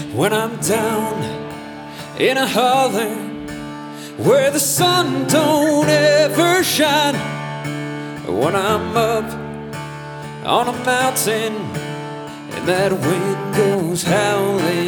when I'm down in a holler where the sun don't ever shine, when I'm up on a mountain and that wind goes howling.